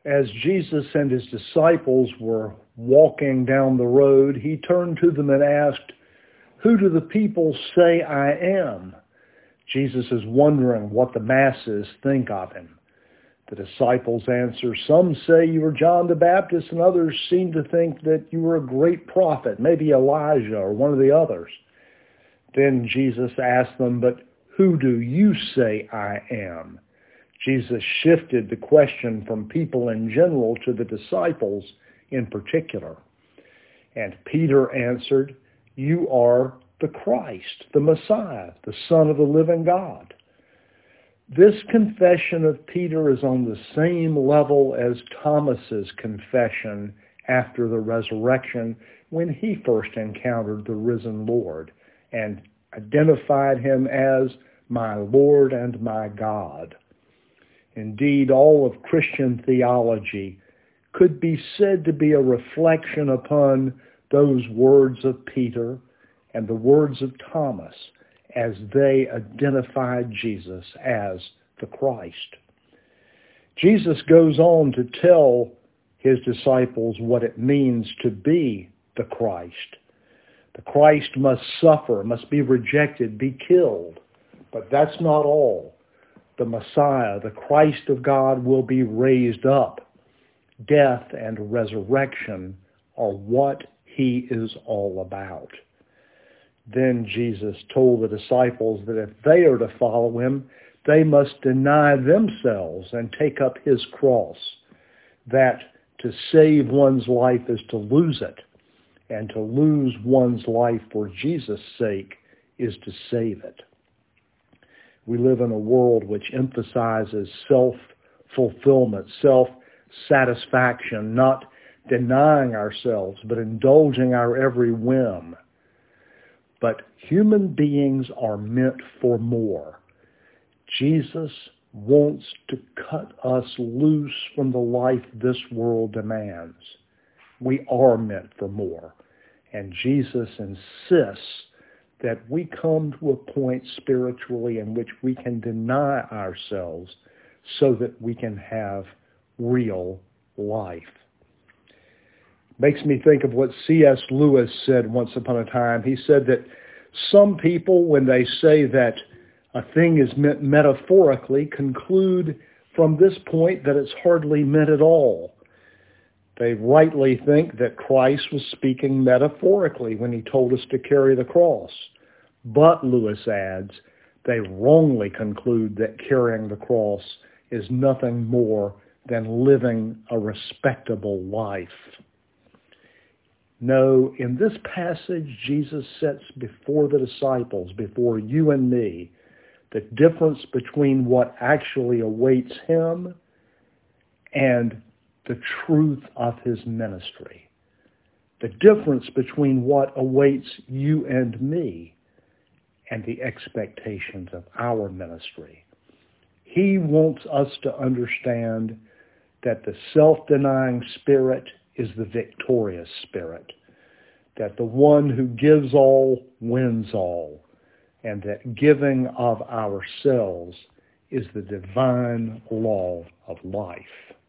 As Jesus and his disciples were walking down the road, he turned to them and asked, "Who do the people say I am?" Jesus is wondering what the masses think of him. The disciples answer, "Some say you are John the Baptist, and others seem to think that you are a great prophet, maybe Elijah or one of the others." Then Jesus asked them, "But who do you say I am?" Jesus shifted the question from people in general to the disciples in particular. And Peter answered, "You are the Christ, the Messiah, the Son of the living God." This confession of Peter is on the same level as Thomas's confession after the resurrection when he first encountered the risen Lord and identified him as my Lord and my God. Indeed, all of Christian theology could be said to be a reflection upon those words of Peter and the words of Thomas as they identified Jesus as the Christ. Jesus goes on to tell his disciples what it means to be the Christ. The Christ must suffer, must be rejected, be killed. But that's not all. The Messiah, the Christ of God, will be raised up. Death and resurrection are what he is all about. Then Jesus told the disciples that if they are to follow him, they must deny themselves and take up his cross. That to save one's life is to lose it, and to lose one's life for Jesus' sake is to save it. We live in a world which emphasizes self-fulfillment, self-satisfaction, not denying ourselves, but indulging our every whim. But human beings are meant for more. Jesus wants to cut us loose from the life this world demands. We are meant for more. And Jesus insists that we come to a point spiritually in which we can deny ourselves so that we can have real life. Makes me think of what C.S. Lewis said once upon a time. He said that some people, when they say that a thing is meant metaphorically, conclude from this point that it's hardly meant at all. They rightly think that Christ was speaking metaphorically when he told us to carry the cross. But, Lewis adds, they wrongly conclude that carrying the cross is nothing more than living a respectable life. No, in this passage, Jesus sets before the disciples, before you and me, the difference between what actually awaits him and the truth of his ministry. The difference between what awaits you and me and the expectations of our ministry. He wants us to understand that the self-denying spirit is the victorious spirit, that the one who gives all wins all, and that giving of ourselves is the divine law of life.